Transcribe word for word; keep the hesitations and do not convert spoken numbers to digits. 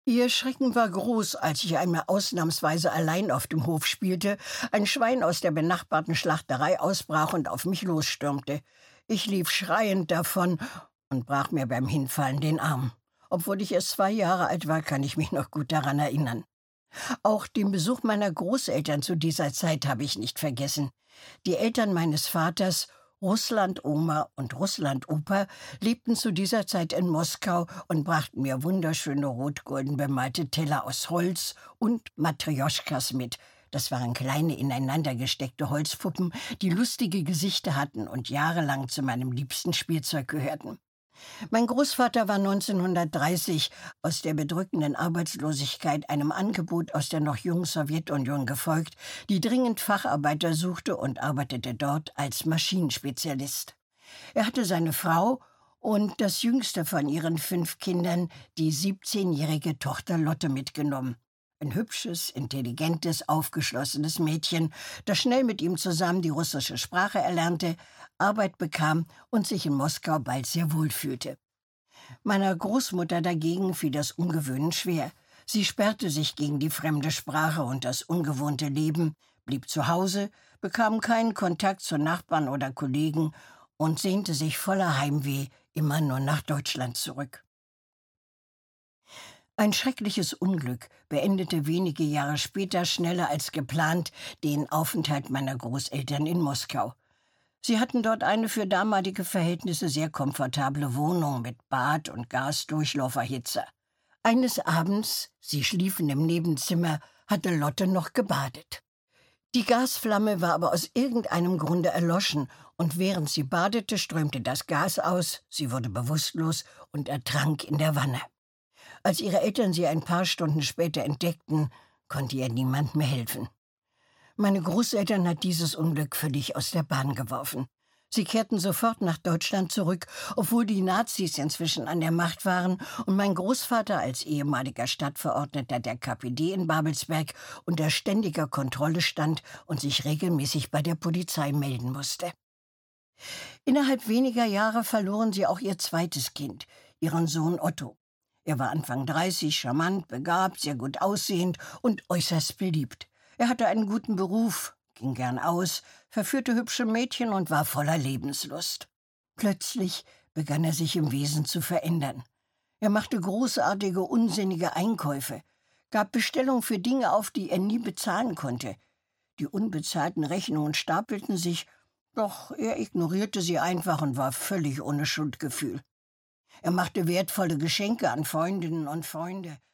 Ihr Schrecken war groß, als ich einmal ausnahmsweise allein auf dem Hof spielte, ein Schwein aus der benachbarten Schlachterei ausbrach und auf mich losstürmte. Ich lief schreiend davon und brach mir beim Hinfallen den Arm. Obwohl ich erst zwei Jahre alt war, kann ich mich noch gut daran erinnern. Auch den Besuch meiner Großeltern zu dieser Zeit habe ich nicht vergessen. Die Eltern meines Vaters, Russland-Oma und Russland-Opa, lebten zu dieser Zeit in Moskau und brachten mir wunderschöne rot-golden bemalte Teller aus Holz und Matrjoschkas mit. Das waren kleine, ineinander gesteckte Holzpuppen, die lustige Gesichter hatten und jahrelang zu meinem liebsten Spielzeug gehörten. Mein Großvater war neunzehnhundertdreißig aus der bedrückenden Arbeitslosigkeit einem Angebot aus der noch jungen Sowjetunion gefolgt, die dringend Facharbeiter suchte und arbeitete dort als Maschinenspezialist. Er hatte seine Frau und das jüngste von ihren fünf Kindern, die siebzehnjährige Tochter Lotte, mitgenommen. Ein hübsches, intelligentes, aufgeschlossenes Mädchen, das schnell mit ihm zusammen die russische Sprache erlernte, Arbeit bekam und sich in Moskau bald sehr wohl fühlte. Meiner Großmutter dagegen fiel das Umgewöhnen schwer. Sie sperrte sich gegen die fremde Sprache und das ungewohnte Leben, blieb zu Hause, bekam keinen Kontakt zu Nachbarn oder Kollegen und sehnte sich voller Heimweh immer nur nach Deutschland zurück. Ein schreckliches Unglück beendete wenige Jahre später schneller als geplant den Aufenthalt meiner Großeltern in Moskau. Sie hatten dort eine für damalige Verhältnisse sehr komfortable Wohnung mit Bad und Gasdurchlauferhitzer. Eines Abends, sie schliefen im Nebenzimmer, hatte Lotte noch gebadet. Die Gasflamme war aber aus irgendeinem Grunde erloschen, und während sie badete, strömte das Gas aus, sie wurde bewusstlos und ertrank in der Wanne. Als ihre Eltern sie ein paar Stunden später entdeckten, konnte ihr niemand mehr helfen. Meine Großeltern hat dieses Unglück völlig aus der Bahn geworfen. Sie kehrten sofort nach Deutschland zurück, obwohl die Nazis inzwischen an der Macht waren und mein Großvater als ehemaliger Stadtverordneter der K P D in Babelsberg unter ständiger Kontrolle stand und sich regelmäßig bei der Polizei melden musste. Innerhalb weniger Jahre verloren sie auch ihr zweites Kind, ihren Sohn Otto. Er war Anfang dreißig, charmant, begabt, sehr gut aussehend und äußerst beliebt. Er hatte einen guten Beruf, ging gern aus, verführte hübsche Mädchen und war voller Lebenslust. Plötzlich begann er sich im Wesen zu verändern. Er machte großartige, unsinnige Einkäufe, gab Bestellungen für Dinge auf, die er nie bezahlen konnte. Die unbezahlten Rechnungen stapelten sich, doch er ignorierte sie einfach und war völlig ohne Schuldgefühl. Er machte wertvolle Geschenke an Freundinnen und Freunde,